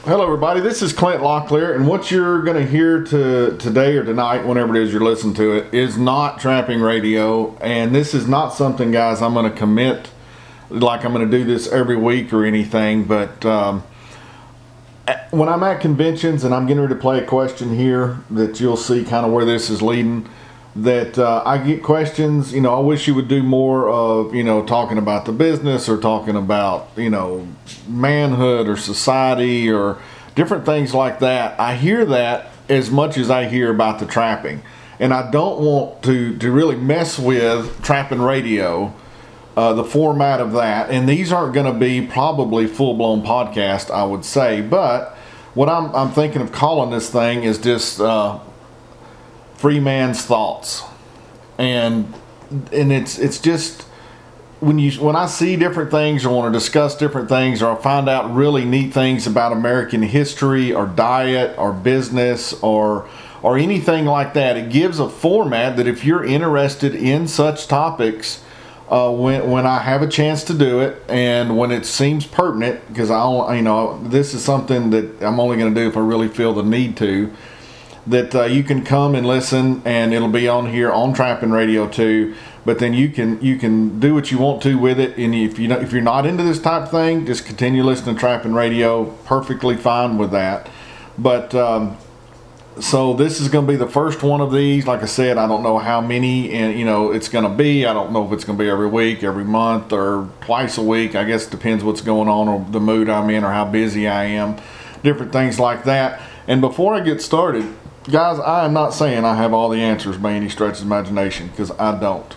Hello, everybody. This is Clint Locklear, and what you're going to hear today or tonight, whenever it is you're listening to it, is not trapping radio. And this is not something, guys, I'm going to commit like I'm going to do this every week or anything. But when I'm at conventions and I'm getting ready to play a question here, that you'll see kind of where this is leading. That I get questions, I wish you would do more of, talking about the business or talking about, manhood or society or different things like that. I hear that as much as I hear about the trapping. And I don't want to really mess with trapping radio, the format of that. And these aren't going to be probably full-blown podcast, I would say. But what I'm thinking of calling this thing is just... free man's thoughts, and it's just when I see different things or want to discuss different things, or I find out really neat things about American history or diet or business or anything like that, it gives a format that if you're interested in such topics, when I have a chance to do it and when it seems pertinent, because this is something that I'm only going to do if I really feel the need to. That you can come and listen, and it'll be on here on Trapping Radio too. But then you can do what you want to with it. And if you're not into this type of thing, just continue listening to Trapping Radio. Perfectly fine with that. But so this is going to be the first one of these. Like I said, I don't know how many it's going to be. I don't know if it's going to be every week, every month, or twice a week. I guess it depends what's going on or the mood I'm in or how busy I am. Different things like that. And before I get started, guys, I am not saying I have all the answers by any stretch of imagination, because I don't.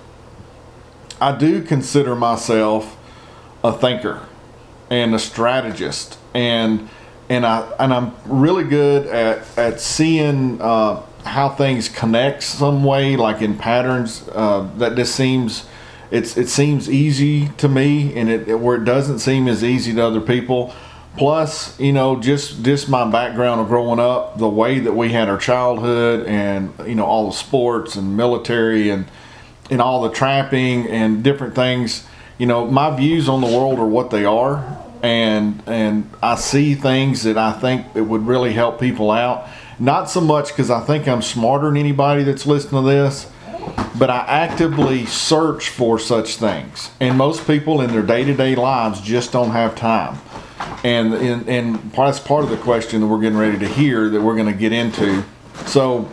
I do consider myself a thinker and a strategist, and I'm really good at seeing how things connect some way, like in patterns that just seems it seems easy to me, and where it doesn't seem as easy to other people. Plus, just my background of growing up, the way that we had our childhood, and all the sports and military and all the trapping and different things. My views on the world are what they are, and I see things that I think it would really help people out. Not so much because I think I'm smarter than anybody that's listening to this, but I actively search for such things. And most people in their day-to-day lives just don't have time. And that's part of the question that we're getting ready to hear, that we're going to get into. So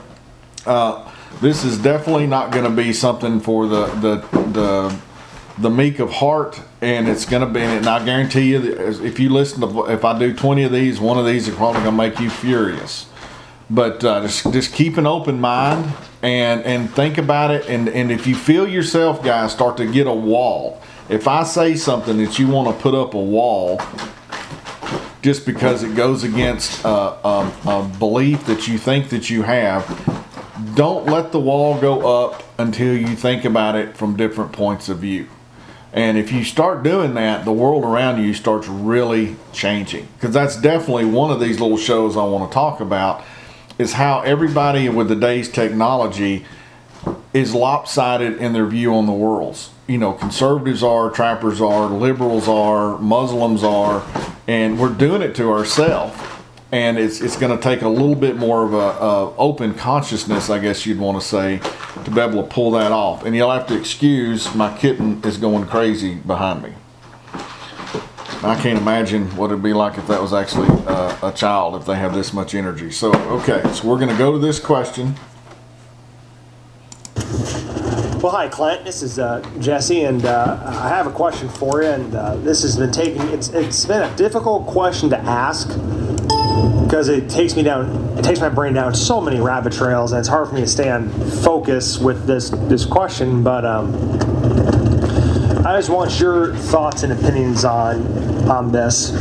this is definitely not going to be something for the meek of heart, and it's going to be. And I guarantee you, that if I do 20 of these, one of these is probably going to make you furious. But just keep an open mind and think about it. And if you feel yourself, guys, start to get a wall. If I say something that you want to put up a wall, just because it goes against a belief that you think that you have, don't let the wall go up until you think about it from different points of view. And if you start doing that, the world around you starts really changing. Because that's definitely one of these little shows I want to talk about, is how everybody with the day's technology is lopsided in their view on the world. Conservatives are, trappers are, liberals are, Muslims are, and we're doing it to ourselves. And it's going to take a little bit more of a open consciousness, I guess you'd want to say, to be able to pull that off. And you'll have to excuse, my kitten is going crazy behind me. I can't imagine what it'd be like if that was actually a child, if they have this much energy. So, okay, so we're going to go to this question. Well, hi, Clint. This is Jesse, and I have a question for you. And this has been it's been a difficult question to ask, because it takes my brain down so many rabbit trails, and it's hard for me to stay on focus with this question. But I just want your thoughts and opinions on this.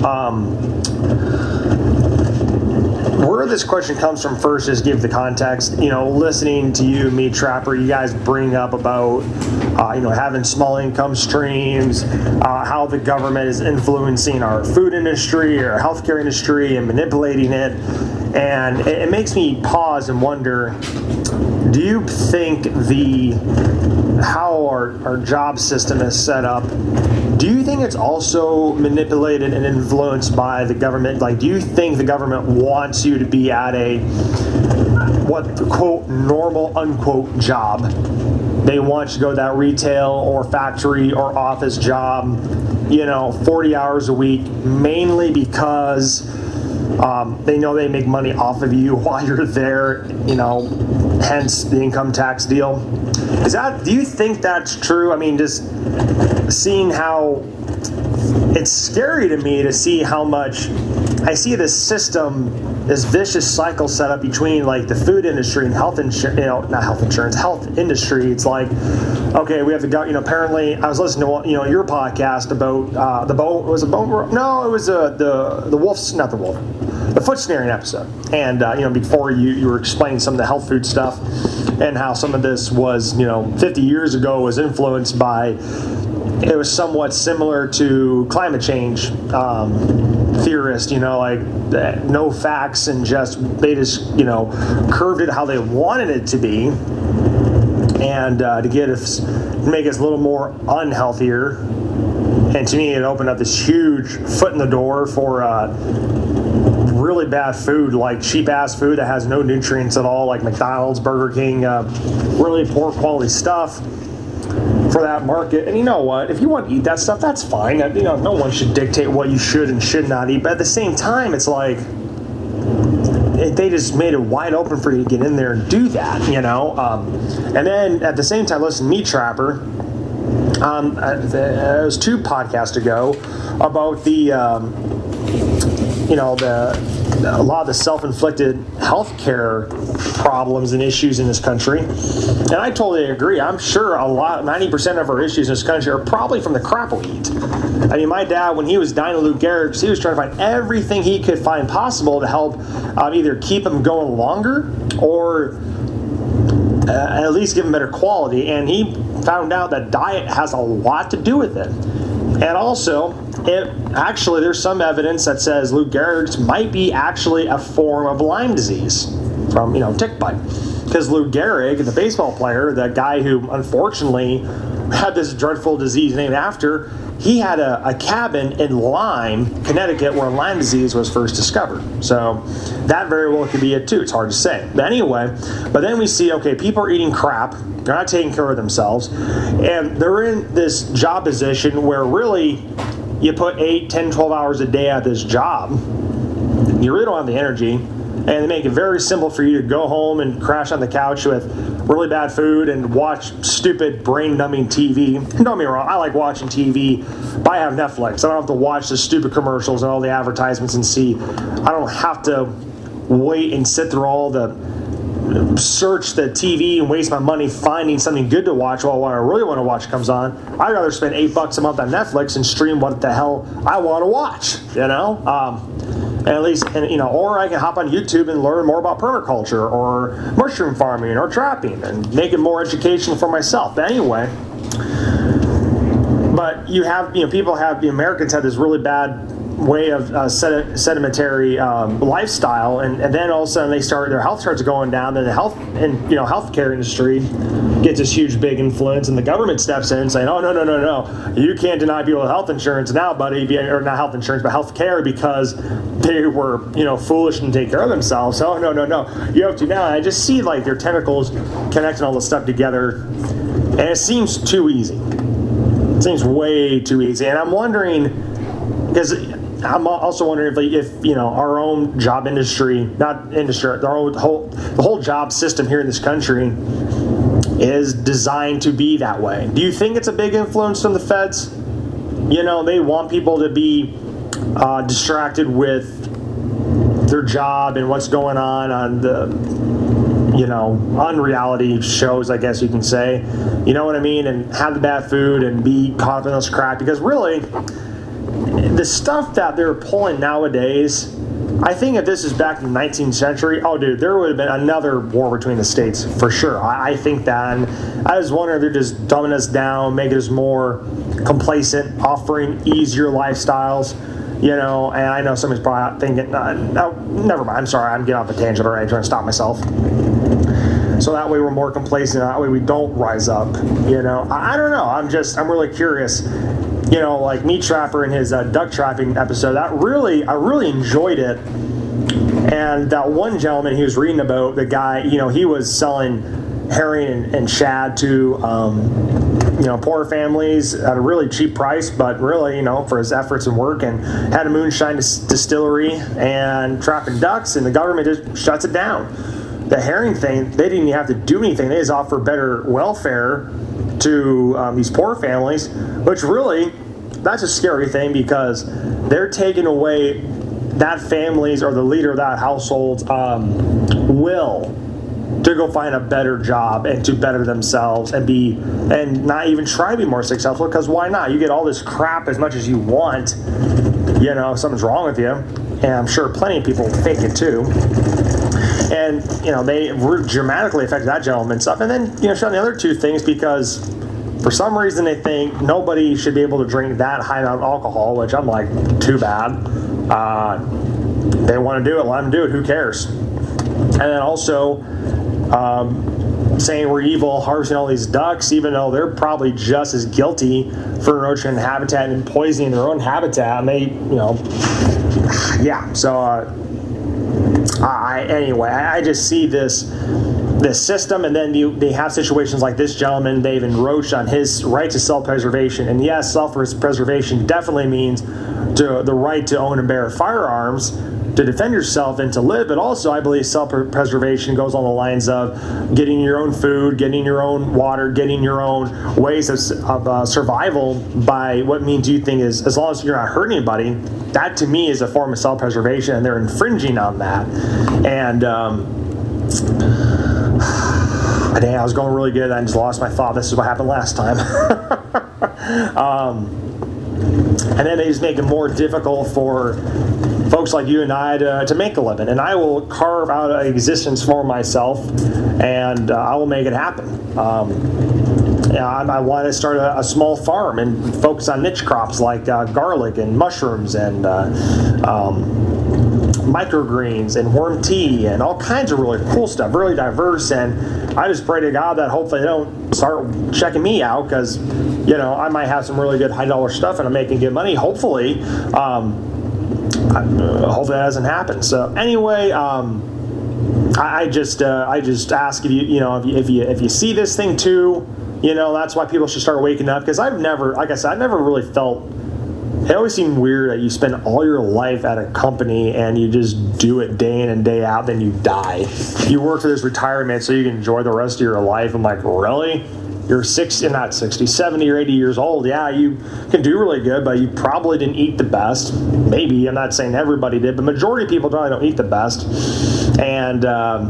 Where this question comes from first is give the context. Listening to you, me, Trapper, you guys bring up about, having small income streams, how the government is influencing our food industry or healthcare industry and manipulating it. And it makes me pause and wonder, do you think how our job system is set up, do you think it's also manipulated and influenced by the government? Like, do you think the government wants you to be at a, what, quote, normal, unquote, job? They want you to go to that retail or factory or office job, 40 hours a week, mainly because they know they make money off of you while you're there, hence the income tax deal. Do you think that's true? I mean, just seeing how it's scary to me to see how much I see this system, this vicious cycle set up between like the food industry and health insurance, health industry. It's like, okay, we have the apparently I was listening to your podcast about the foot snaring episode, and before you were explaining some of the health food stuff and how some of this was 50 years ago was influenced by, it was somewhat similar to climate change theorists, like no facts and they just curved it how they wanted it to be, and to make us a little more unhealthier. And to me, it opened up this huge foot in the door for really bad food, like cheap ass food that has no nutrients at all, like McDonald's, Burger King, really poor quality stuff for that market. And you know what? If you want to eat that stuff, that's fine. No one should dictate what you should and should not eat. But at the same time, it's like they just made it wide open for you to get in there and do that, And then at the same time, listen, Meat Trapper. It was 2 podcasts ago about a lot of the self-inflicted healthcare problems and issues in this country. And I totally agree. I'm sure 90% of our issues in this country are probably from the crap we eat. I mean, my dad, when he was dying of Lou Gehrig's, he was trying to find everything he could find possible to help either keep him going longer or at least give him better quality. And he found out that diet has a lot to do with it. And also, there's some evidence that says Lou Gehrig's might be actually a form of Lyme disease from, tick bite. Because Lou Gehrig, the baseball player, the guy who unfortunately had this dreadful disease named after, he had a cabin in Lyme, Connecticut, where Lyme disease was first discovered. So that very well could be it too. It's hard to say. But anyway, then we see, okay, people are eating crap. They're not taking care of themselves. And they're in this job position where really you put 8, 10, 12 hours a day at this job. You really don't have the energy. And they make it very simple for you to go home and crash on the couch with really bad food and watch stupid brain-numbing TV. Don't get me wrong, I like watching TV, but I have Netflix. I don't have to watch the stupid commercials and all the advertisements and see. I don't have to wait and sit through all the search the TV and waste my money finding something good to watch while what I really want to watch comes on. I'd rather spend $8 a month on Netflix and stream what the hell I want to watch, And at least, or I can hop on YouTube and learn more about permaculture or mushroom farming or trapping and make it more educational for myself. But anyway, the Americans have this really bad way of sedimentary lifestyle, and then all of a sudden their health starts going down. Then the healthcare industry gets this huge big influence, and the government steps in saying, "Oh no, you can't deny people health insurance now, buddy, or not health insurance, but health care because they were foolish and take care of themselves. Oh no, you have to now." And I just see like their tentacles connecting all this stuff together, and it seems too easy. It seems way too easy, and I'm wondering because. I'm also wondering if our own job industry, the whole job system here in this country is designed to be that way. Do you think it's a big influence from the feds? They want people to be distracted with their job and what's going on the unreality shows, I guess you can say. You know what I mean? And have the bad food and be caught up in this crap because really. The stuff that they're pulling nowadays, I think if this is back in the 19th century, oh dude, there would have been another war between the states for sure. I think that, and I just wonder if they're just dumbing us down, making us more complacent, offering easier lifestyles. You know, and I know somebody's probably thinking, no, never mind. I'm sorry, I'm getting off a tangent already, trying to stop myself. So that way we're more complacent. That way we don't rise up. You know, I don't know. I'm really curious. You know, like Meat Trapper in his duck trapping episode. I really enjoyed it. And that one gentleman he was reading about, the guy, you know, he was selling herring and shad to, you know, poor families at a really cheap price, but really, you know, for his efforts and work, and had a moonshine distillery and trapping ducks, and the government just shuts it down. The herring thing, they didn't even have to do anything. They just offer better welfare to these poor families, which really, that's a scary thing, because they're taking away that family's or the leader of that household's will to go find a better job and to better themselves and not even try to be more successful, because why not? You get all this crap as much as you want, you know, if something's wrong with you, and I'm sure plenty of people think it too. And, you know, they dramatically affected that gentleman and stuff. And then, you know, shut the other two things, because for some reason they think nobody should be able to drink that high amount of alcohol, which I'm like, too bad. They want to do it, let them do it, who cares? And then also saying we're evil, harvesting all these ducks, even though they're probably just as guilty for erosion habitat and poisoning their own habitat. And they, you know, yeah. So I just see this system, and then they have situations like this gentleman, David Roach, on his right to self-preservation. And yes, self-preservation definitely means the right to own and bear firearms, to defend yourself and to live, but also I believe self-preservation goes on the lines of getting your own food, getting your own water, getting your own ways of survival by what means you think is, as long as you're not hurting anybody. That to me is a form of self-preservation, and they're infringing on that. And dang, I was going really good. I just lost my thought. This is what happened last time. And then they just make it more difficult for folks like you and I to make a living. And I will carve out an existence for myself, and I will make it happen. I want to start a small farm and focus on niche crops like garlic and mushrooms and microgreens and worm tea and all kinds of really cool stuff, really diverse. And I just pray to God that hopefully they don't start checking me out, because, you know, I might have some really good $high-dollar stuff and I'm making good money. Hopefully, hopefully that doesn't happen. So anyway, I just ask if you see this thing too, you know, that's why people should start waking up. Because I've never really felt. It always seemed weird that you spend all your life at a company and you just do it day in and day out, then you die. You work for this retirement so you can enjoy the rest of your life. I'm like, really? You're 70 or 80 years old. Yeah, you can do really good, but you probably didn't eat the best. Maybe, I'm not saying everybody did, but majority of people probably don't eat the best. And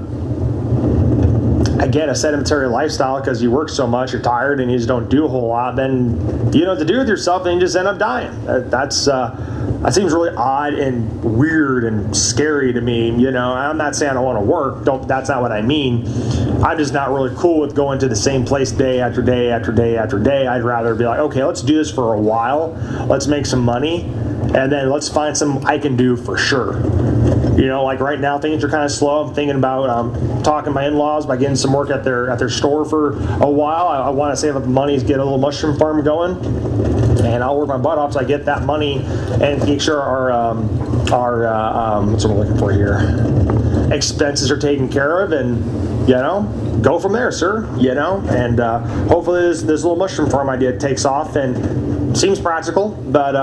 again, a sedentary lifestyle, because you work so much, you're tired, and you just don't do a whole lot, then you don't know what to do with yourself, and you just end up dying. That seems really odd and weird and scary to me. You know, I'm not saying I don't want to work. That's not what I mean. I'm just not really cool with going to the same place day after day after day after day. I'd rather be like, okay, let's do this for a while. Let's make some money, and then let's find something I can do for sure. You know, like right now things are kind of slow. I'm thinking about talking to my in-laws about getting some work at their store for a while. I want to save up the money to get a little mushroom farm going, and I'll work my butt off so I get that money and make sure our what's what I'm looking for here, expenses are taken care of, and you know, go from there, sir. You know, and hopefully this little mushroom farm idea takes off and seems practical, but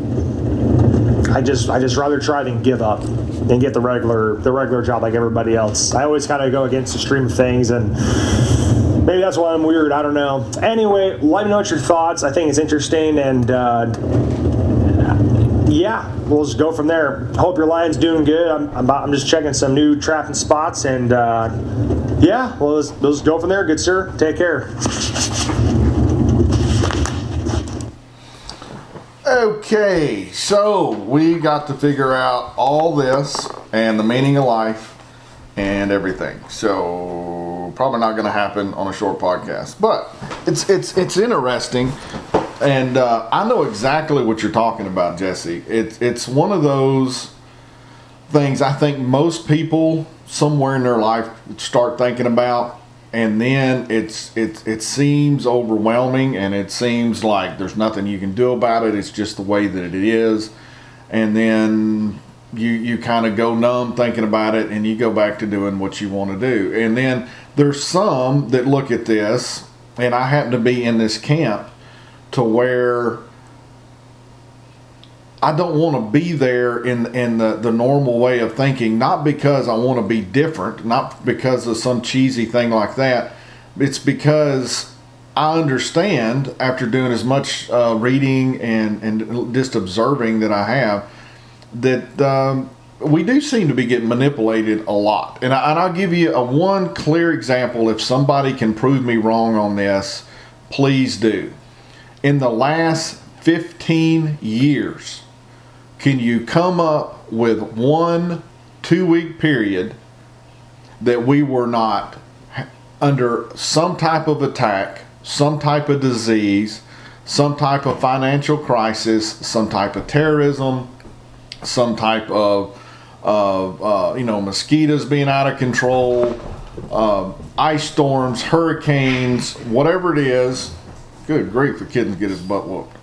I just rather try than give up and get the regular job like everybody else. I always kind of go against the stream of things, and maybe that's why I'm weird. I don't know. Anyway, let me know what your thoughts. I think it's interesting, and yeah, we'll just go from there. Hope your line's doing good. I'm just checking some new trapping spots, and yeah, well, let's go from there. Good sir. Take care. Okay, so we got to figure out all this and the meaning of life and everything. So probably not going to happen on a short podcast, but it's interesting. And I know exactly what you're talking about, Jesse. It's one of those things I think most people somewhere in their life start thinking about, and then it seems overwhelming, and it seems like there's nothing you can do about it. It's just the way that it is, and then you kind of go numb thinking about it, and you go back to doing what you want to do. And then there's some that look at this, and I happen to be in this camp to where I don't want to be there in the normal way of thinking, not because I want to be different, not because of some cheesy thing like that. It's because I understand, after doing as much reading and just observing that I have, that we do seem to be getting manipulated a lot. And I'll give you one clear example. If somebody can prove me wrong on this, please do. In the last 15 years, can you come up with 1 2-week period that we were not under some type of attack, some type of disease, some type of financial crisis, some type of terrorism, some type of mosquitoes being out of control, ice storms, hurricanes, whatever it is? Good grief, the kid can get his butt whooped.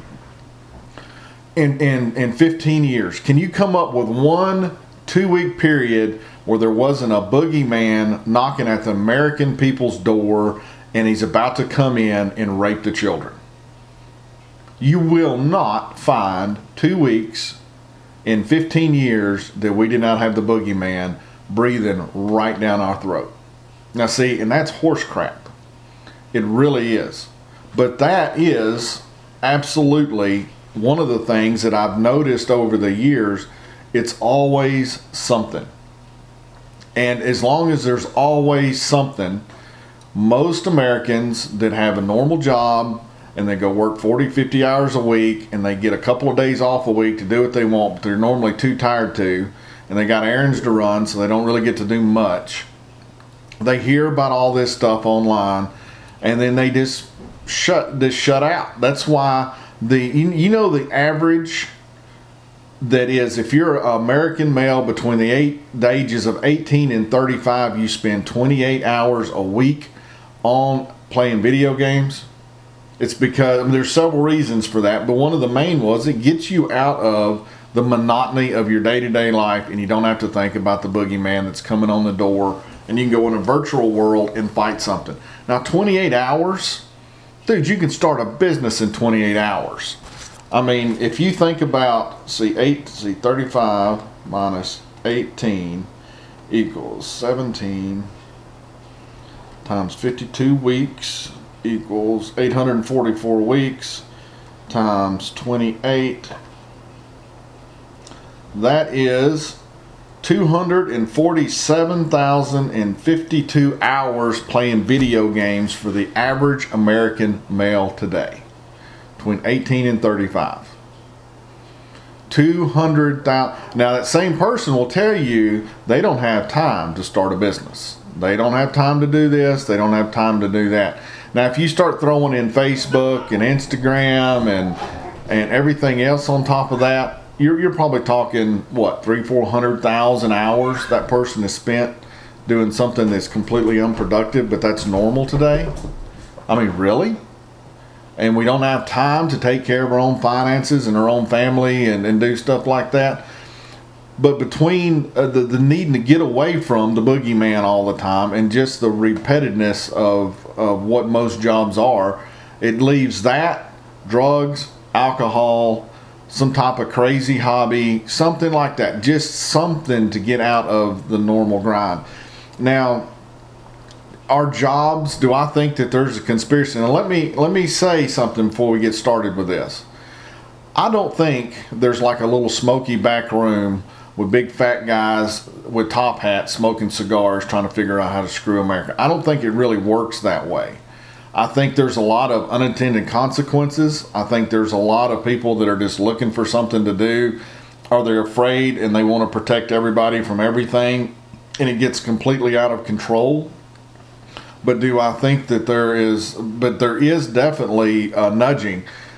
In 15 years, can you come up with 1 2-week period where there wasn't a boogeyman knocking at the American people's door and he's about to come in and rape the children? You will not find 2 weeks in 15 years that we did not have the boogeyman breathing right down our throat. Now see, and that's horse crap. It really is. But that is absolutely one of the things that I've noticed over the years. It's always something. And as long as there's always something, most Americans that have a normal job and they go work 40, 50 hours a week and they get a couple of days off a week to do what they want, but they're normally too tired to, and they got errands to run, so they don't really get to do much. They hear about all this stuff online, and then they just shut out. That's why the average that is, if you're an American male between the ages of 18 and 35, you spend 28 hours a week on playing video games. It's because there's several reasons for that, but one of the main was it gets you out of the monotony of your day-to-day life, and you don't have to think about the boogeyman that's coming on the door, and you can go in a virtual world and fight something. Now, 28 hours, dude, you can start a business in 28 hours. I mean, if you think about, 35 minus 18 equals 17 times 52 weeks equals 844 weeks times 28. That is 247,052 hours playing video games for the average American male today, between 18 and 35. 200,000. Now that same person will tell you they don't have time to start a business. They don't have time to do this. They don't have time to do that. Now, if you start throwing in Facebook and Instagram and everything else on top of that, you're probably talking, what, 300,000-400,000 hours that person has spent doing something that's completely unproductive, but that's normal today? I mean, really? And we don't have time to take care of our own finances and our own family and do stuff like that? But between the needing to get away from the boogeyman all the time and just the repetitiveness of what most jobs are, it leaves that, drugs, alcohol, some type of crazy hobby, something like that. Just something to get out of the normal grind. Now, our jobs, do I think that there's a conspiracy? Now, let me say something before we get started with this. I don't think there's like a little smoky back room with big fat guys with top hats smoking cigars trying to figure out how to screw America. I don't think it really works that way. I think there's a lot of unintended consequences. I think there's a lot of people that are just looking for something to do, or they're afraid and they want to protect everybody from everything, and it gets completely out of control. But do I think that there is definitely nudging.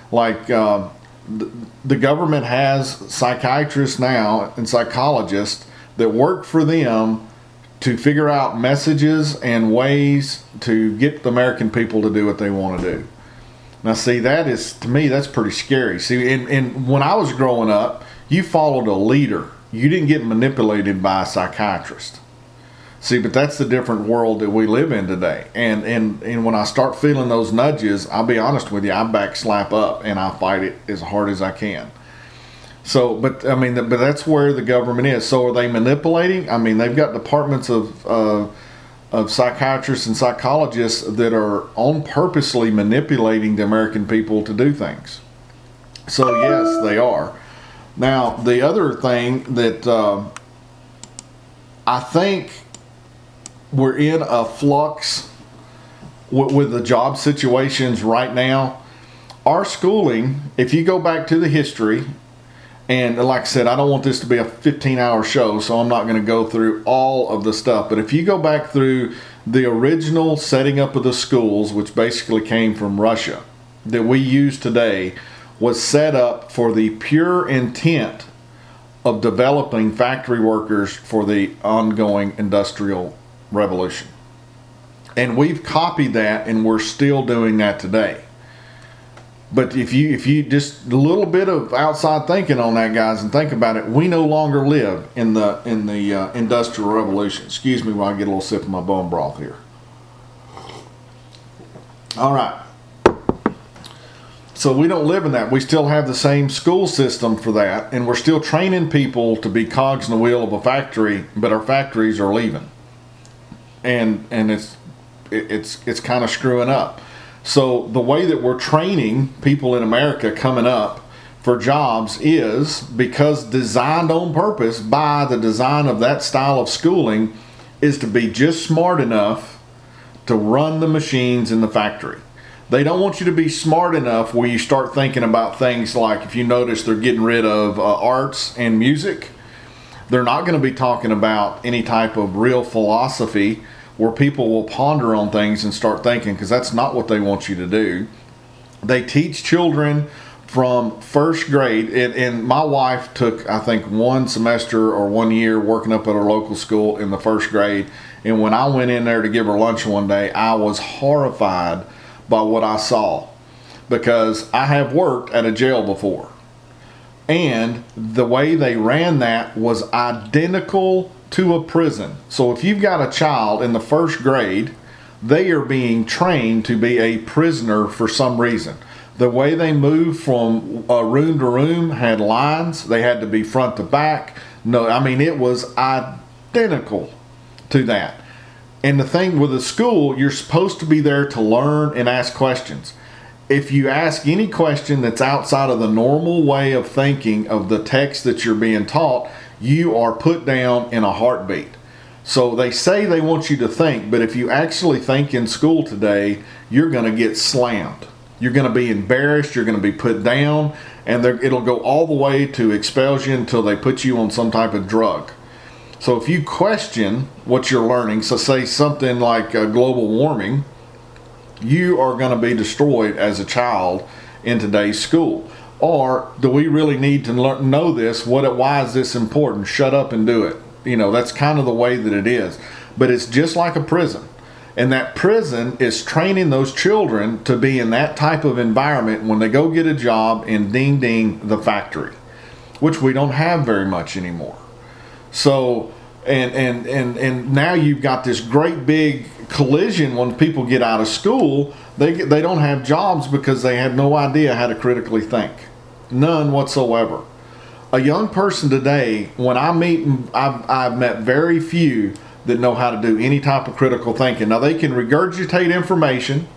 Like the government has psychiatrists now and psychologists that work for them to figure out messages and ways to get the American people to do what they want to do. Now, see, that is, to me, that's pretty scary. See, and when I was growing up, you followed a leader. You didn't get manipulated by a psychiatrist. See, but that's the different world that we live in today. And when I start feeling those nudges, I'll be honest with you, I backslap up and I fight it as hard as I can. So, but I mean, but that's where the government is. So, are they manipulating? I mean, they've got departments of psychiatrists and psychologists that are on purposely manipulating the American people to do things. So, yes, they are. Now, the other thing that I think we're in a flux with the job situations right now. Our schooling, if you go back to the history, and like I said, I don't want this to be a 15-hour show, so I'm not going to go through all of the stuff. But if you go back through the original setting up of the schools, which basically came from Russia, that we use today, was set up for the pure intent of developing factory workers for the ongoing industrial revolution. And we've copied that, and we're still doing that today. But if you just a little bit of outside thinking on that, guys, and think about it, we no longer live in the industrial revolution. Excuse me while I get a little sip of my bone broth here. All right. So we don't live in that. We still have the same school system for that, and we're still training people to be cogs in the wheel of a factory, but our factories are leaving. And it's kind of screwing up. So the way that we're training people in America coming up for jobs is because designed on purpose by the design of that style of schooling is to be just smart enough to run the machines in the factory. They don't want you to be smart enough where you start thinking about things like, if you notice, they're getting rid of arts and music. They're not going to be talking about any type of real philosophy where people will ponder on things and start thinking, because that's not what they want you to do. They teach children from first grade, and my wife took, I think, 1 semester or 1 year working up at her local school in the first grade, and when I went in there to give her lunch one day, I was horrified by what I saw, because I have worked at a jail before, and the way they ran that was identical to a prison. So if you've got a child in the first grade, they are being trained to be a prisoner for some reason. The way they moved from room to room had lines. They had to be front to back. No, I mean, it was identical to that. And the thing with a school, you're supposed to be there to learn and ask questions. If you ask any question that's outside of the normal way of thinking of the text that you're being taught, you are put down in a heartbeat. So they say they want you to think, but if you actually think in school today, you're going to get slammed. You're going to be embarrassed, you're going to be put down, and it'll go all the way to expel you until they put you on some type of drug. So if you question what you're learning, so say something like global warming, you are going to be destroyed as a child in today's school. Or do we really need to know this? Why is this important? Shut up and do it. You know, that's kind of the way that it is. But it's just like a prison. And that prison is training those children to be in that type of environment when they go get a job in ding ding the factory, which we don't have very much anymore. So, and now you've got this great big collision when people get out of school. They don't have jobs because they have no idea how to critically think. None whatsoever. A young person today, when I meet, I've met very few that know how to do any type of critical thinking. Now, they can regurgitate information.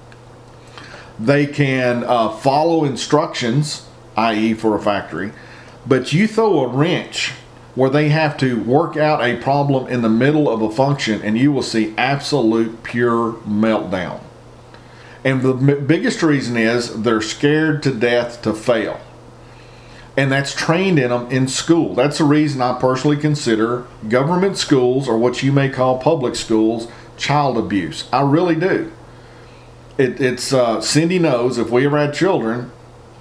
They can follow instructions, i.e. for a factory. But you throw a wrench where they have to work out a problem in the middle of a function, and you will see absolute pure meltdown. And the biggest reason is they're scared to death to fail. And that's trained in them in school. That's the reason I personally consider government schools, or what you may call public schools, child abuse. I really do. Cindy knows, if we ever had children,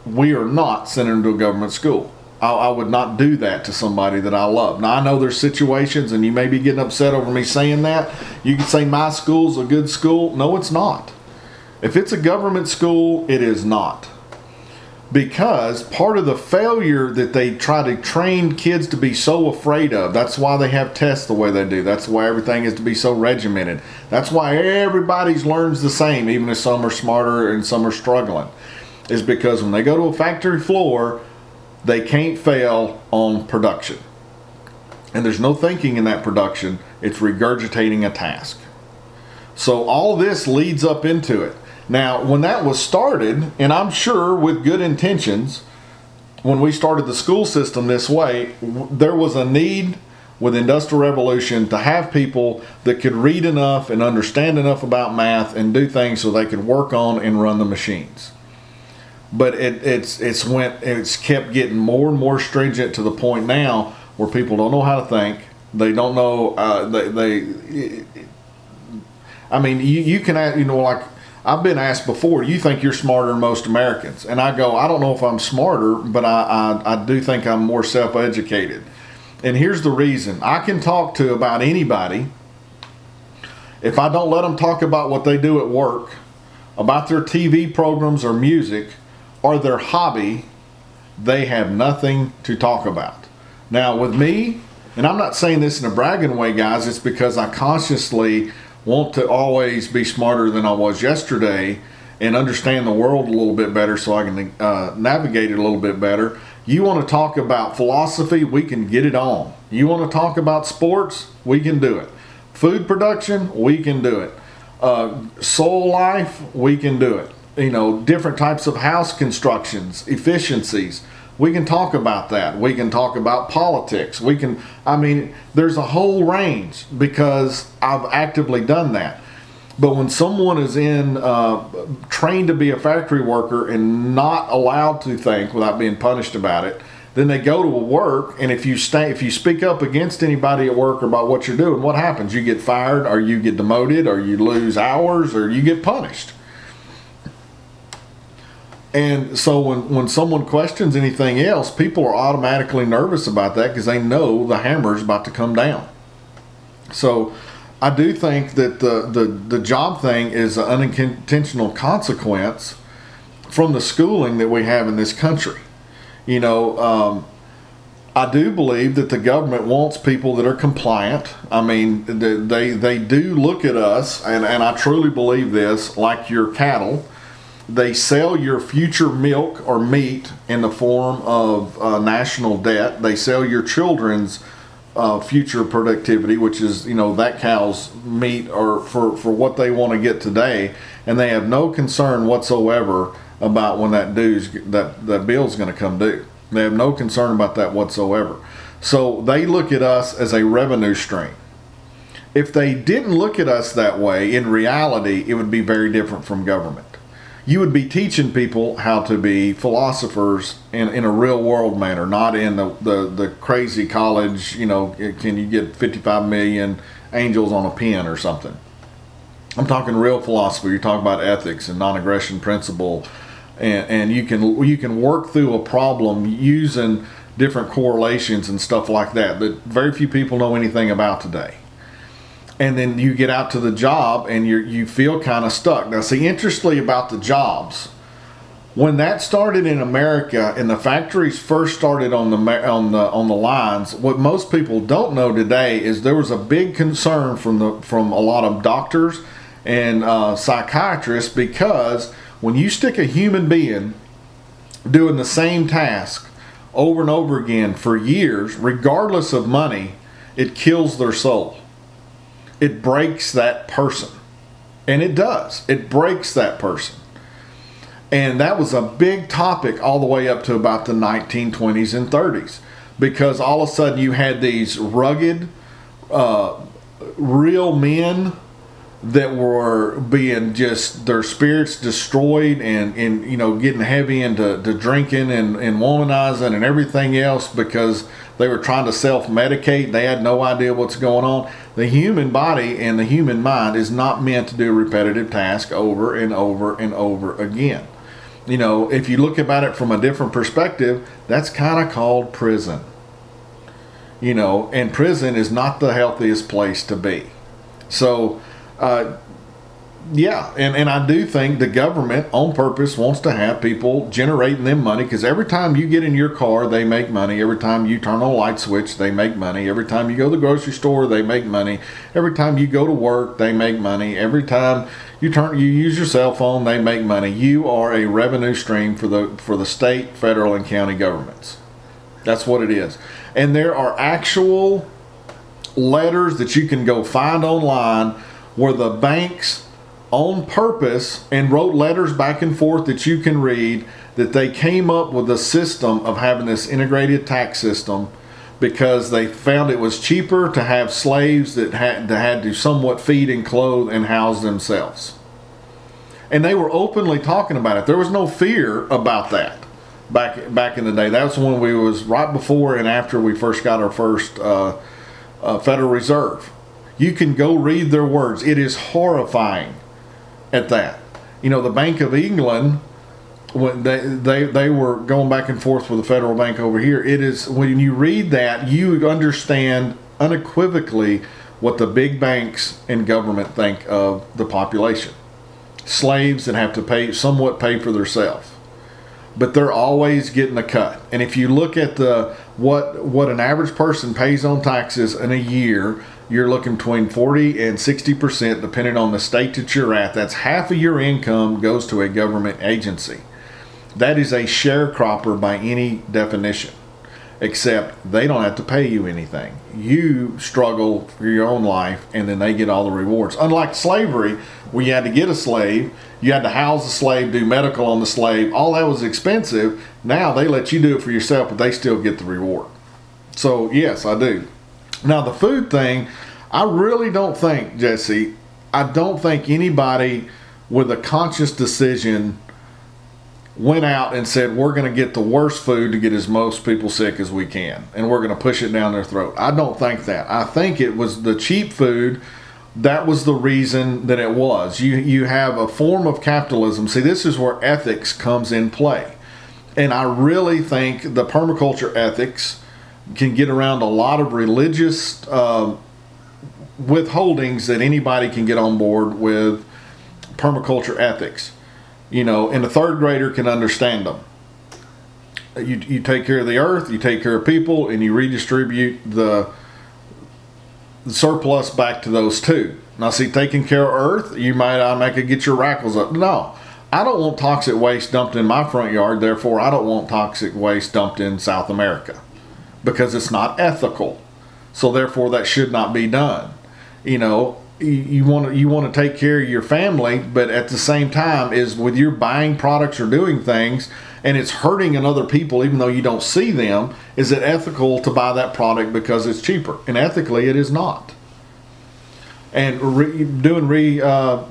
we are not sending them to a government school. I would not do that to somebody that I love. Now, I know there's situations, and you may be getting upset over me saying that. You can say my school's a good school. No, it's not. If it's a government school, it is not. Because part of the failure that they try to train kids to be so afraid of, that's why they have tests the way they do. That's why everything is to be so regimented. That's why everybody's learns the same, even if some are smarter and some are struggling. Is because when they go to a factory floor, they can't fail on production. And there's no thinking in that production. It's regurgitating a task. So all this leads up into it. Now, when that was started, and I'm sure with good intentions, when we started the school system this way, there was a need with Industrial Revolution to have people that could read enough and understand enough about math and do things so they could work on and run the machines. But it's kept getting more and more stringent to the point now where people don't know how to think. They don't know. I mean, you can, like I've been asked before, do you think you're smarter than most Americans? And I go, I don't know if I'm smarter, but I do think I'm more self-educated. And here's the reason. I can talk to about anybody. If I don't let them talk about what they do at work, about their TV programs or music, or their hobby, they have nothing to talk about. Now with me, and I'm not saying this in a bragging way, guys, it's because I consciously want to always be smarter than I was yesterday and understand the world a little bit better so I can navigate it a little bit better. You want to talk about philosophy, we can get it on. You want to talk about sports, we can do it. Food production, we can do it. Soul life, we can do it. Different types of house constructions, efficiencies. We can talk about that. We can talk about politics. There's a whole range because I've actively done that. But when someone is trained to be a factory worker and not allowed to think without being punished about it, then they go to work, and if you speak up against anybody at work about what you're doing, what happens? You get fired, or you get demoted, or you lose hours, or you get punished. And so when someone questions anything else, people are automatically nervous about that because they know the hammer is about to come down. So I do think that the job thing is an unintentional consequence from the schooling that we have in this country. I do believe that the government wants people that are compliant. I mean, they do look at us, and I truly believe this, like your cattle. They sell your future milk or meat in the form of national debt. They sell your children's future productivity, which is, that cow's meat, or for what they want to get today. And they have no concern whatsoever about when that bill's going to come due. They have no concern about that whatsoever. So they look at us as a revenue stream. If they didn't look at us that way, in reality, it would be very different from government. You would be teaching people how to be philosophers in a real world manner, not in the crazy college, can you get 55 million angels on a pen or something. I'm talking real philosophy. You're talking about ethics and non-aggression principle, and you can work through a problem using different correlations and stuff like that very few people know anything about today. And then you get out to the job and you feel kind of stuck. Now, see, interestingly about the jobs, when that started in America and the factories first started on the lines, what most people don't know today is there was a big concern from a lot of doctors and psychiatrists, because when you stick a human being doing the same task over and over again for years, regardless of money, it kills their soul. It breaks that person. And it does. It breaks that person. And that was a big topic all the way up to about the 1920s and 30s. Because all of a sudden you had these rugged, real men that were being just their spirits destroyed and getting heavy into drinking and womanizing and everything else because they were trying to self-medicate. They had no idea what's going on. The human body and the human mind is not meant to do a repetitive task over and over and over again. if you look about it from a different perspective, that's kind of called prison. And prison is not the healthiest place to be. So, yeah, and I do think the government on purpose wants to have people generating them money, because every time you get in your car, they make money. Every time you turn on a light switch, they make money. Every time you go to the grocery store, they make money. Every time you go to work, they make money. Every time you use your cell phone, they make money. You are a revenue stream for the state, federal, and county governments. That's what it is. And there are actual letters that you can go find online where the banks on purpose and wrote letters back and forth that you can read, that they came up with a system of having this integrated tax system because they found it was cheaper to have slaves that had to somewhat feed and clothe and house themselves. And they were openly talking about it. There was no fear about that back in the day. That was when we was right before and after we first got our first Federal Reserve. You can go read their words. It is horrifying at that. The Bank of England, when they were going back and forth with the Federal Bank over here, it is, when you read that, you understand unequivocally what the big banks and government think of the population. Slaves that have to somewhat pay for themselves. But they're always getting a cut. And if you look at what an average person pays on taxes in a year, you're looking between 40 and 60%, depending on the state that you're at. That's half of your income goes to a government agency. That is a sharecropper by any definition, except they don't have to pay you anything. You struggle for your own life, and then they get all the rewards. Unlike slavery, where you had to get a slave, you had to house the slave, do medical on the slave, all that was expensive. Now they let you do it for yourself, but they still get the reward. So yes, I do. Now the food thing, I really don't think, Jesse, I don't think anybody with a conscious decision went out and said, we're going to get the worst food to get as most people sick as we can, and we're going to push it down their throat. I don't think that. I think it was the cheap food. That was the reason that it was. You have a form of capitalism. See, this is where ethics comes in play. And I really think the permaculture ethics can get around a lot of religious withholdings that anybody can get on board with permaculture ethics. And a third grader can understand them. You take care of the earth, you take care of people, and you redistribute the surplus back to those two. Now, see, taking care of earth, you might get your rackles up. No, I don't want toxic waste dumped in my front yard. Therefore, I don't want toxic waste dumped in South America, because it's not ethical. So therefore, that should not be done. You want to take care of your family, but at the same time, is with your buying products or doing things, and it's hurting other people even though you don't see them, is it ethical to buy that product because it's cheaper? And ethically, it is not. And redoing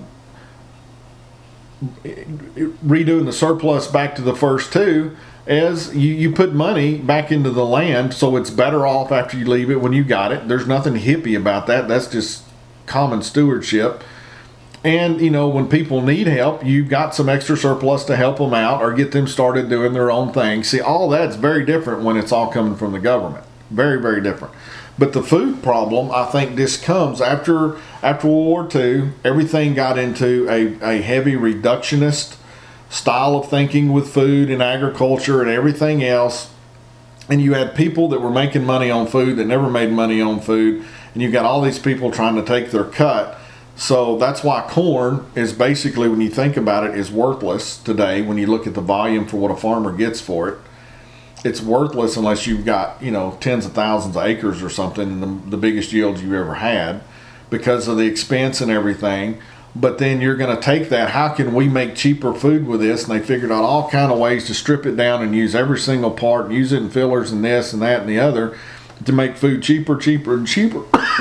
the surplus back to the first two, as you put money back into the land, so it's better off after you leave it when you got it. There's nothing hippie about that. That's just common stewardship. And when people need help, you've got some extra surplus to help them out or get them started doing their own thing. See, all that's very different when it's all coming from the government. Very, very different. But the food problem, I think this comes after World War II. Everything got into a heavy reductionist style of thinking with food and agriculture and everything else. And you had people that were making money on food that never made money on food. And you've got all these people trying to take their cut. So that's why corn is basically, when you think about it, is worthless today. When you look at the volume for what a farmer gets for it, it's worthless unless you've got, tens of thousands of acres or something, and the biggest yield you've ever had, because of the expense and everything. But then you're going to take that, how can we make cheaper food with this? And they figured out all kind of ways to strip it down and use every single part, and use it in fillers and this and that and the other, to make food cheaper and cheaper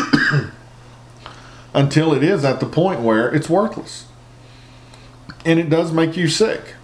until it is at the point where it's worthless. And it does make you sick.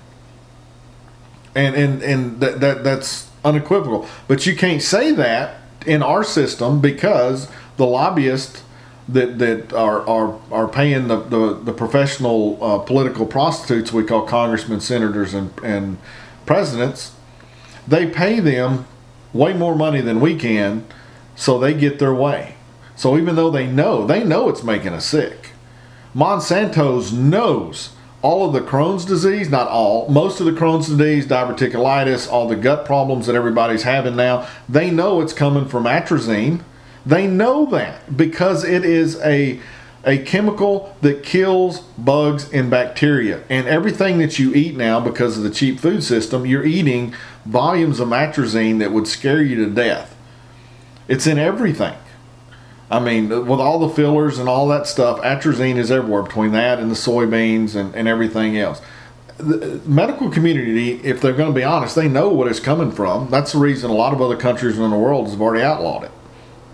And that's unequivocal. But you can't say that in our system, because the lobbyists that are paying the professional political prostitutes we call congressmen, senators, and presidents. They pay them way more money than we can, so they get their way. So even though they know it's making us sick. Monsanto's knows all of the Crohn's disease, not all, most of the Crohn's disease, diverticulitis, all the gut problems that everybody's having now. They know it's coming from atrazine. They know that because it is a chemical that kills bugs and bacteria. And everything that you eat now, because of the cheap food system, you're eating volumes of atrazine that would scare you to death. It's in everything. I mean, with all the fillers and all that stuff, atrazine is everywhere between that and the soybeans and everything else. The medical community, if they're going to be honest, they know what it's coming from. That's the reason a lot of other countries in the world have already outlawed it.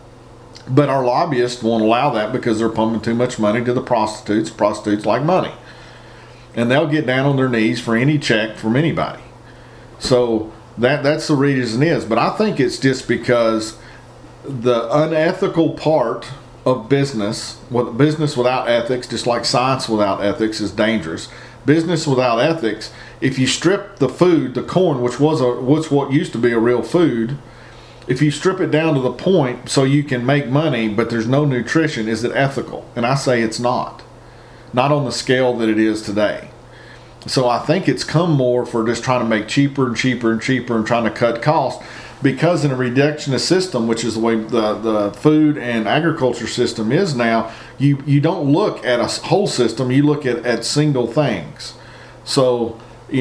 But our lobbyists won't allow that because they're pumping too much money to the prostitutes. Prostitutes like money. And they'll get down on their knees for any check from anybody. So that's the reason it is. But I think it's just because the unethical part of business without ethics, just like science without ethics is dangerous. Business without ethics, if you strip the food, the corn, which what used to be a real food, if you strip it down to the point so you can make money, but there's no nutrition, is it ethical? And I say it's not. Not on the scale that it is today. So I think it's come more for just trying to make cheaper and cheaper and cheaper and trying to cut costs. Because in a reductionist system, which is the way the food and agriculture system is now, you don't look at a whole system, you look at single things. So,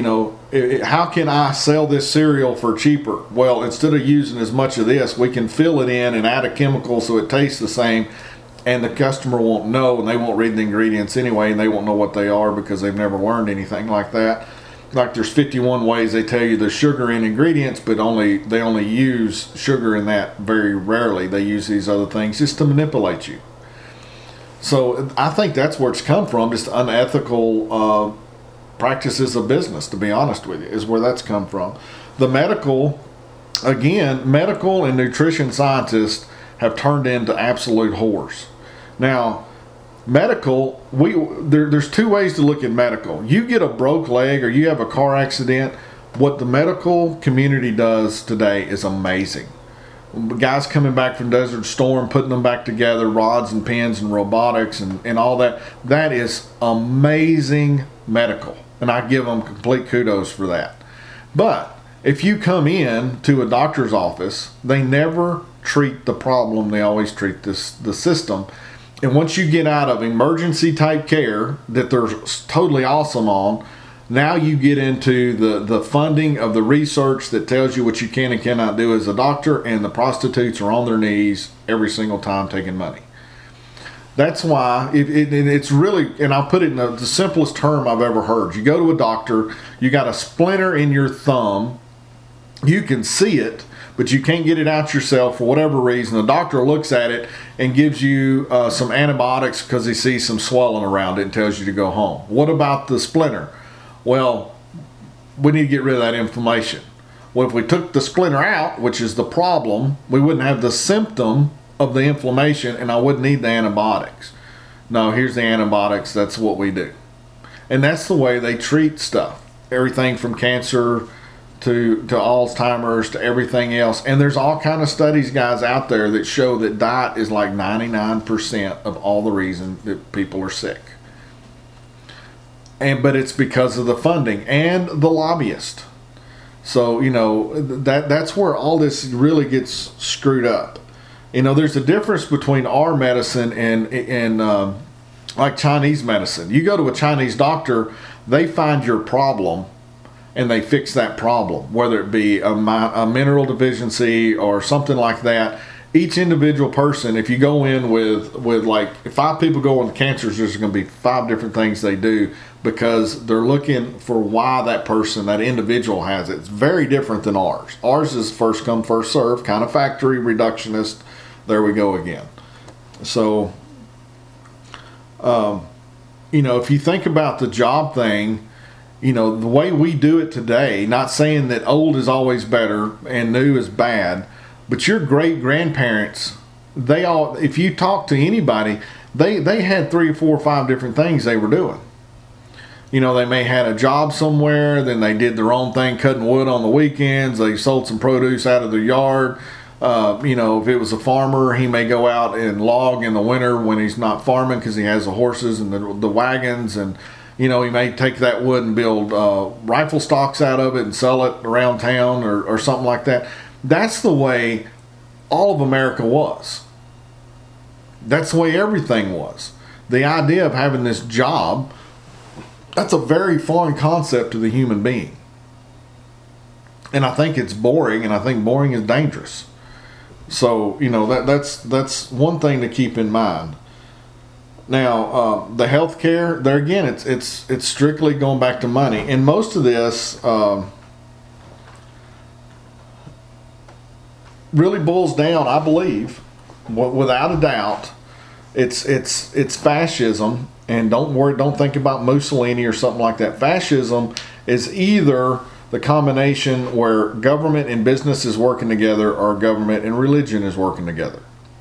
how can I sell this cereal for cheaper? Well, instead of using as much of this, we can fill it in and add a chemical so it tastes the same, and the customer won't know, and they won't read the ingredients anyway, and they won't know what they are because they've never learned anything like that. Like there's 51 ways they tell you there's sugar in ingredients, but they only use sugar in that very rarely. They use these other things just to manipulate you. So I think that's where it's come from, just unethical practices of business, to be honest with you, is where that's come from. The medical and nutrition scientists have turned into absolute whores. Now, medical, there's two ways to look at medical. You get a broke leg or you have a car accident, what the medical community does today is amazing. Guys coming back from Desert Storm, putting them back together, rods and pins and robotics and all that, that is amazing medical. And I give them complete kudos for that. But if you come in to a doctor's office, they never treat the problem, they always treat the system. And once you get out of emergency type care that they're totally awesome on, now you get into the funding of the research that tells you what you can and cannot do as a doctor, and the prostitutes are on their knees every single time taking money. That's why it's really, and I'll put it in the simplest term I've ever heard. You go to a doctor, you got a splinter in your thumb, you can see it, but you can't get it out yourself for whatever reason. The doctor looks at it and gives you some antibiotics because he sees some swelling around it and tells you to go home. What about the splinter? Well, we need to get rid of that inflammation. Well, if we took the splinter out, which is the problem, we wouldn't have the symptom of the inflammation and I wouldn't need the antibiotics. No, here's the antibiotics. That's what we do. And that's the way they treat stuff. Everything from cancer to Alzheimer's to everything else. And there's all kind of studies, guys, out there that show that diet is like 99% of all the reason that people are sick. But it's because of the funding and the lobbyist. So, that's where all this really gets screwed up. There's a difference between our medicine and like Chinese medicine. You go to a Chinese doctor, they find your problem and they fix that problem, whether it be a mineral deficiency or something like that. Each individual person, if you go in with like, if 5 people go into cancers, there's going to be 5 different things they do because they're looking for why that individual has it. It's very different than ours. Ours is first come, first serve, kind of factory reductionist. There we go again. So, if you think about the job thing, the way we do it today, not saying that old is always better and new is bad, but your great grandparents if you talk to anybody, they had 3 or 4 or 5 different things they were doing. You know, they may had a job somewhere, then they did their own thing, cutting wood on the weekends. They sold some produce out of their yard. You know, if it was a farmer, he may go out and log in the winter when he's not farming because he has the horses and the wagons. And, you know, he may take that wood and build rifle stocks out of it and sell it around town or something like that. That's the way all of America was. That's the way everything was. The idea of having this job, that's a very foreign concept to the human being. And I think it's boring, and I think boring is dangerous. So, you know, that's one thing to keep in mind. Now, the health care, there again, it's strictly going back to money. And most of this really boils down, I believe, without a doubt, it's fascism. And don't think about Mussolini or something like that. Fascism is either the combination where government and business is working together, or government and religion is working together.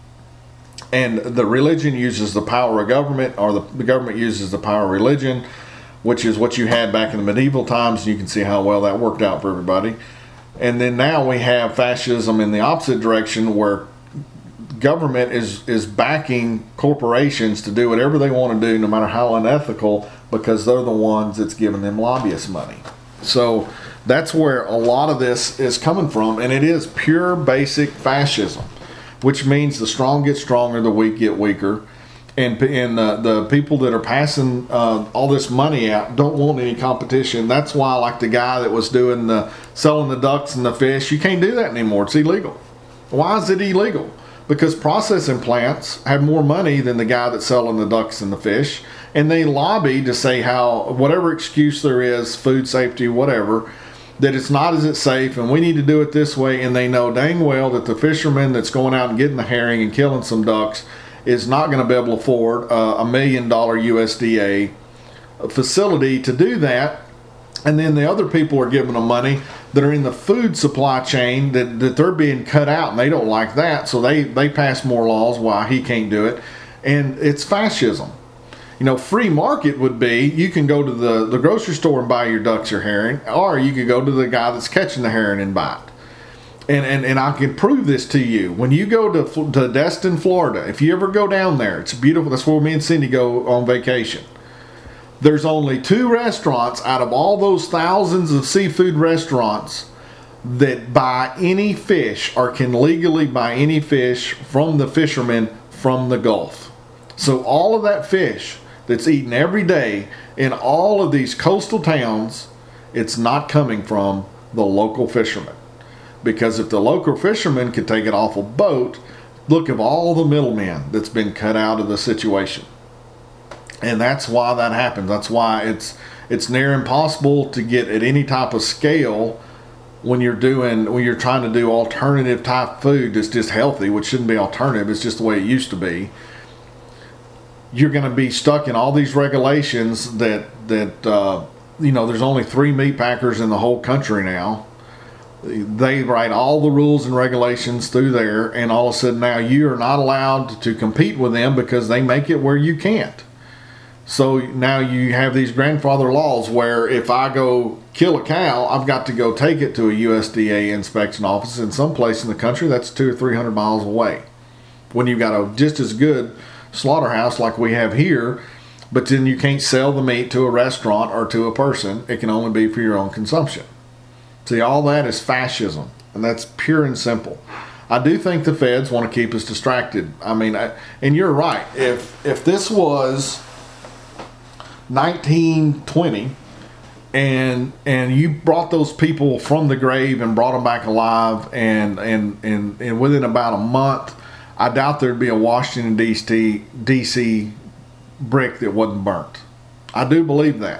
And the religion uses the power of government, or the government uses the power of religion, which is what you had back in the medieval times. You can see how well that worked out for everybody. And then now we have fascism in the opposite direction, where government is backing corporations to do whatever they want to do, no matter how unethical, because they're the ones that's giving them lobbyist money. So that's where a lot of this is coming from, and it is pure basic fascism, which means the strong get stronger, the weak get weaker. And the people that are passing all this money out don't want any competition. That's why, like the guy that was doing selling the ducks and the fish, you can't do that anymore. It's illegal. Why is it illegal? Because processing plants have more money than the guy that's selling the ducks and the fish, and they lobby to say how, whatever excuse there is, food safety, whatever, that it's not as safe, and we need to do it this way. And they know dang well that the fisherman that's going out and getting the herring and killing some ducks is not going to be able to afford a $1 million USDA facility to do that. And then the other people are giving them money that are in the food supply chain that they're being cut out, and they don't like that, so they pass more laws why he can't do it. And it's fascism. You know, free market would be, you can go to the grocery store and buy your ducks or herring, or you could go to the guy that's catching the herring and buy it. And I can prove this to you. When you go to Destin, Florida, if you ever go down there, it's beautiful. That's where me and Cindy go on vacation. There's only 2 restaurants out of all those thousands of seafood restaurants that buy any fish, or can legally buy any fish from the fishermen from the Gulf. So all of that fish that's eaten every day in all of these coastal towns, it's not coming from the local fishermen. Because if the local fishermen could take it off a boat, look at all the middlemen that's been cut out of the situation. And that's why that happens. That's why it's near impossible to get at any type of scale when you're trying to do alternative type food that's just healthy, which shouldn't be alternative. It's just the way it used to be. You're going to be stuck in all these regulations that you know, there's only 3 meat packers in the whole country now. They write all the rules and regulations through there, and all of a sudden now you are not allowed to compete with them because they make it where you can't. So now you have these grandfather laws where if I go kill a cow, I've got to go take it to a USDA inspection office in some place in the country that's 200 or 300 miles away. When you've got a just as good slaughterhouse like we have here, but then you can't sell the meat to a restaurant or to a person. It can only be for your own consumption. See, all that is fascism, and that's pure and simple. I do think the feds want to keep us distracted. I mean, and you're right. If this was 1920 and you brought those people from the grave and brought them back alive, and within about a month, I doubt there'd be a Washington DC brick that wasn't burnt. I do believe that.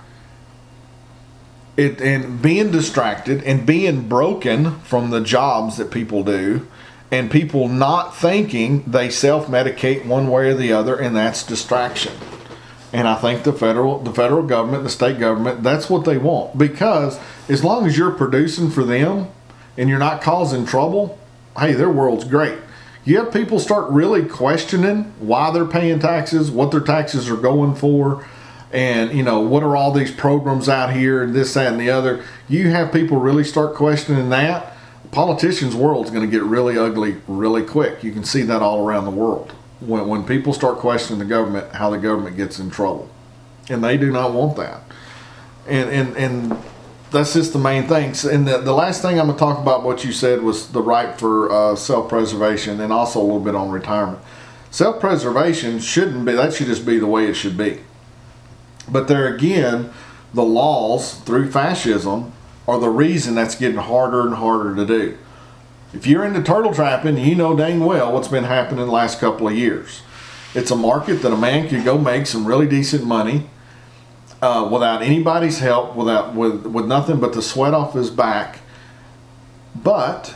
And being distracted and being broken from the jobs that people do, and people not thinking, they self-medicate one way or the other, and that's distraction. And I think the federal government, the state government, that's what they want. Because as long as you're producing for them and you're not causing trouble, hey, their world's great. You have people start really questioning why they're paying taxes, what their taxes are going for, and, you know, what are all these programs out here and this, that, and the other. You have people really start questioning that. Politicians' world is going to get really ugly really quick. You can see that all around the world. When people start questioning the government, how the government gets in trouble. And they do not want that. And that's just the main thing. And the last thing I'm going to talk about, what you said, was the right for self-preservation, and also a little bit on retirement. Self-preservation shouldn't be, that should just be the way it should be. But there again, the laws through fascism are the reason that's getting harder and harder to do. If you're into turtle trapping, you know dang well what's been happening the last couple of years. It's a market that a man could go make some really decent money without anybody's help, with nothing but the sweat off his back. But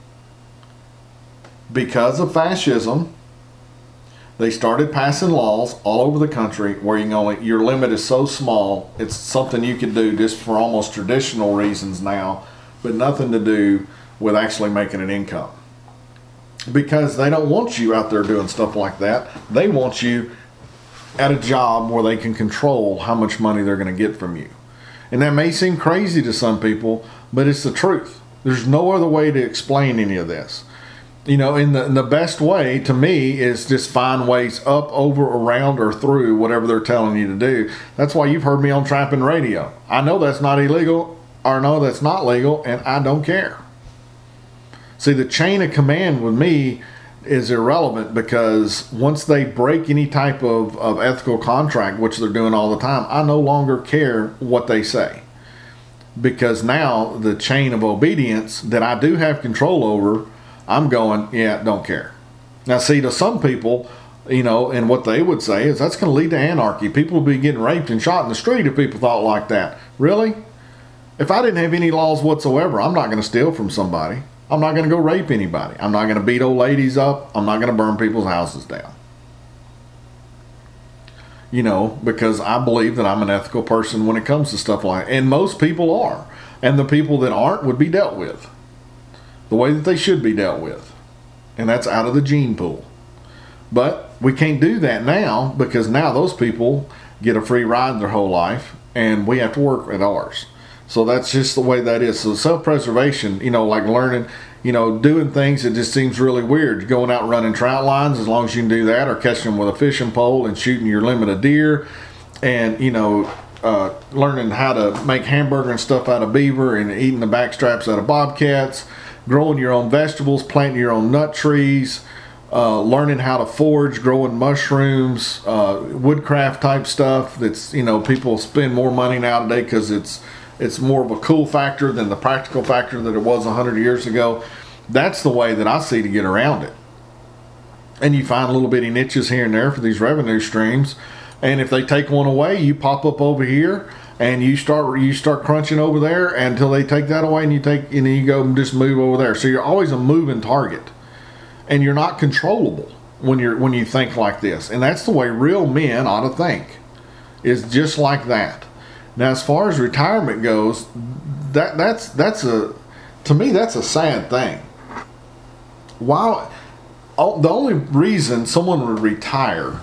because of fascism, they started passing laws all over the country where you can only, your limit is so small, it's something you could do just for almost traditional reasons now, but nothing to do with actually making an income. Because they don't want you out there doing stuff like that. They want you at a job where they can control how much money they're going to get from you. And that may seem crazy to some people, but it's the truth. There's no other way to explain any of this. You know, and the best way to me is just find ways up, over, around, or through whatever they're telling you to do. That's why you've heard me on Trapping Radio. I know that's not illegal, or know that's not legal, and I don't care. See, the chain of command with me is irrelevant, because once they break any type of ethical contract, which they're doing all the time, I no longer care what they say. Because now the chain of obedience that I do have control over, I'm going, yeah, don't care. Now, see, to some people, you know, and what they would say is that's going to lead to anarchy. People would be getting raped and shot in the street if people thought like that. Really? If I didn't have any laws whatsoever, I'm not going to steal from somebody. I'm not going to go rape anybody. I'm not going to beat old ladies up. I'm not going to burn people's houses down. You know, because I believe that I'm an ethical person when it comes to stuff like that. And most people are. And the people that aren't would be dealt with the way that they should be dealt with. And that's out of the gene pool. But we can't do that now, because now those people get a free ride their whole life, and we have to work at ours. So that's just the way that is. So self-preservation, you know, like learning, you know, doing things that just seems really weird. Going out running trout lines, as long as you can do that, or catching them with a fishing pole and shooting your limit of deer, and, you know, learning how to make hamburger and stuff out of beaver, and eating the back straps out of bobcats, growing your own vegetables, planting your own nut trees, learning how to forage, growing mushrooms, woodcraft type stuff. That's, you know, people spend more money nowadays because it's more of a cool factor than the practical factor that it was 100 years ago. That's the way that I see to get around it. And you find little bitty niches here and there for these revenue streams. And if they take one away, you pop up over here and you start crunching over there until they take that away, and then you go and just move over there. So you're always a moving target, and you're not controllable when you think like this. And that's the way real men ought to think, is just like that. Now, as far as retirement goes, to me that's a sad thing. Why? The only reason someone would retire,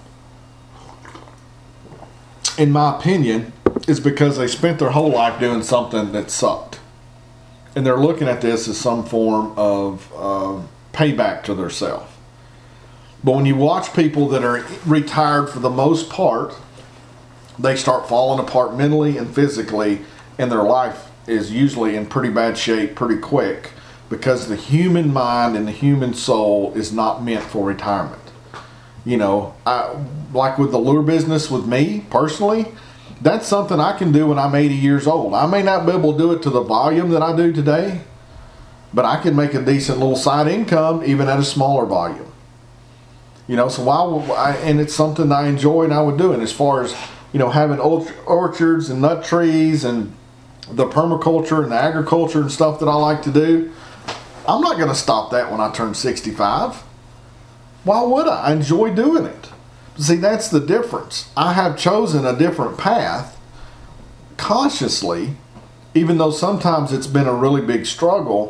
in my opinion, is because they spent their whole life doing something that sucked, and they're looking at this as some form of payback to themselves. But when you watch people that are retired, for the most part, they start falling apart mentally and physically, and their life is usually in pretty bad shape pretty quick, because the human mind and the human soul is not meant for retirement. You know, like with the lure business with me personally, that's something I can do when I'm 80 years old. I may not be able to do it to the volume that I do today, but I can make a decent little side income even at a smaller volume. You know, so and it's something I enjoy and I would do it. As far as, you know, having orchards and nut trees and the permaculture and the agriculture and stuff that I like to do, I'm not going to stop that when I turn 65. Why would I? I enjoy doing it. See, that's the difference. I have chosen a different path consciously, even though sometimes it's been a really big struggle,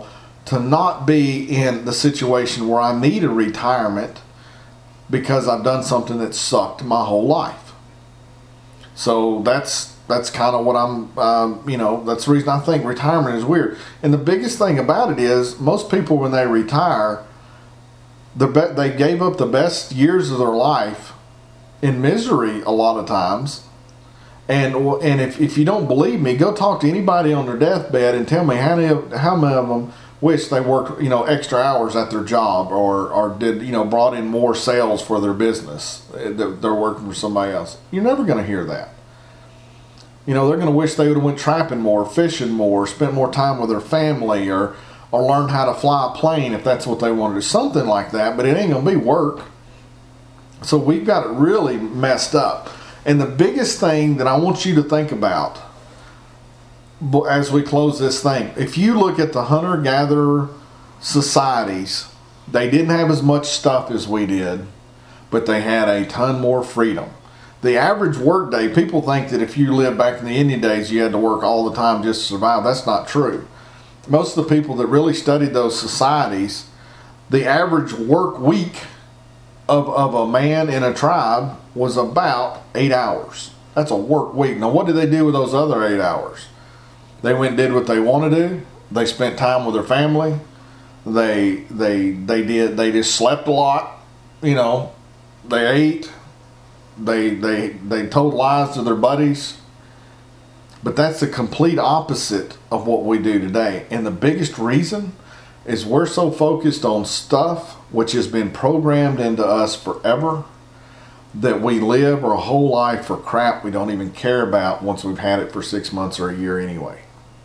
to not be in the situation where I need a retirement because I've done something that sucked my whole life. So that's kind of what I'm, that's the reason I think retirement is weird. And the biggest thing about it is most people, when they retire, they gave up the best years of their life in misery a lot of times. And if you don't believe me, go talk to anybody on their deathbed and tell me how many of them wish they worked extra hours at their job or did brought in more sales for their business. They're working for somebody else. You're never going to hear that. They're going to wish they would have went trapping more, fishing more, spent more time with their family, or learned how to fly a plane if that's what they want to do. Something like that, but it ain't going to be work. So we've got it really messed up. And the biggest thing that I want you to think about as we close this thing, if you look at the hunter-gatherer societies, they didn't have as much stuff as we did, but they had a ton more freedom. The average work day, people think that if you lived back in the Indian days, you had to work all the time just to survive. That's not true. Most of the people that really studied those societies, the average work week of a man in a tribe was about 8 hours. That's a work week. Now, what did they do with those other 8 hours? They went and did what they want to do. They spent time with their family. They just slept a lot. They ate. They told lies to their buddies. But that's the complete opposite of what we do today. And the biggest reason is we're so focused on stuff which has been programmed into us forever that we live our whole life for crap we don't even care about once we've had it for 6 months or a year anyway.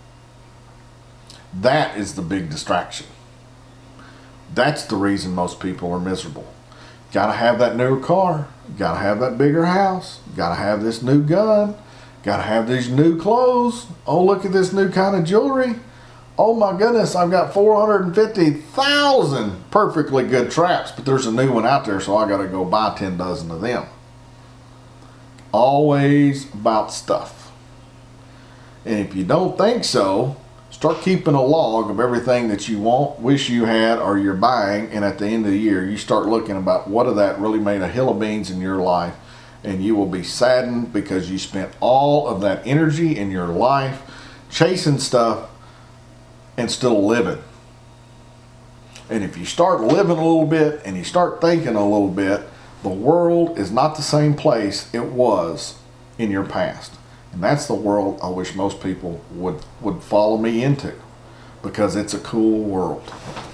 That is the big distraction. That's the reason most people are miserable. Gotta have that newer car. Gotta have that bigger house. Gotta have this new gun. Gotta have these new clothes. Oh, look at this new kind of jewelry. Oh my goodness, I've got 450,000 perfectly good traps, but there's a new one out there, so I gotta go buy 10 dozen of them. Always about stuff. And if you don't think so, start keeping a log of everything that you want, wish you had, or you're buying, and at the end of the year, you start looking about what of that really made a hill of beans in your life, and you will be saddened because you spent all of that energy in your life chasing stuff instead of living. And if you start living a little bit and you start thinking a little bit, the world is not the same place it was in your past. And that's the world I wish most people would follow me into, because it's a cool world.